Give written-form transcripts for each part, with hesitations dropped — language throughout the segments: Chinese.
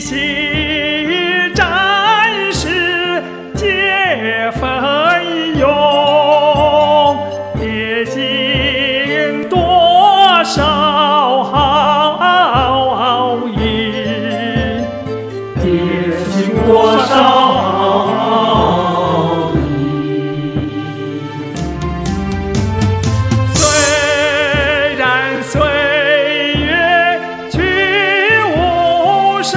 昔战士皆奋勇，烈尽多少豪英， 烈尽多少英。 虽然岁月去无声，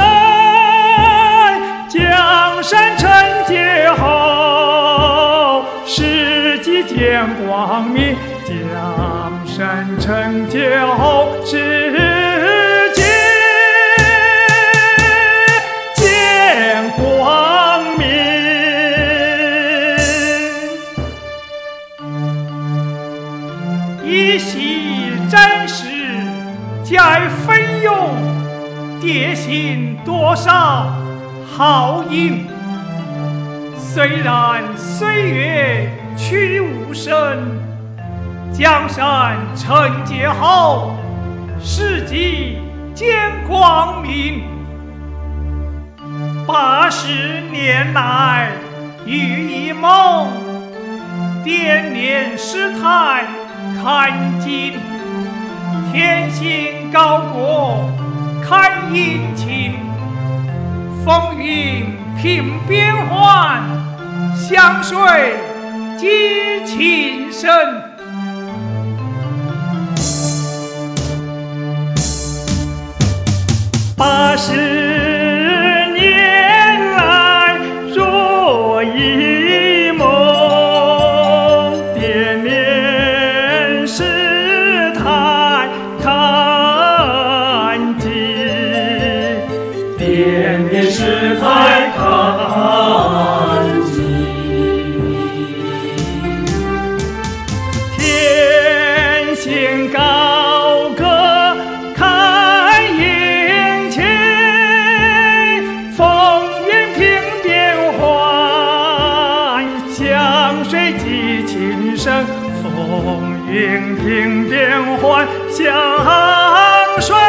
江山成劫后，世纪见光明。江山成劫后，世纪见光明。一夕战士皆奋勇，烈尽多少豪英。虽然岁月去无声，江山成劫后，世纪见光明。80年来遇一梦，惦念世态看尽，天行高过看阴晴，风云凭变幻，湘水寄情深。80年来若一梦，惦念世态看尽， 惦念世态看尽。 天行高歌看阴晴，风云凭变幻，湘水寄情深。风云凭变幻，湘水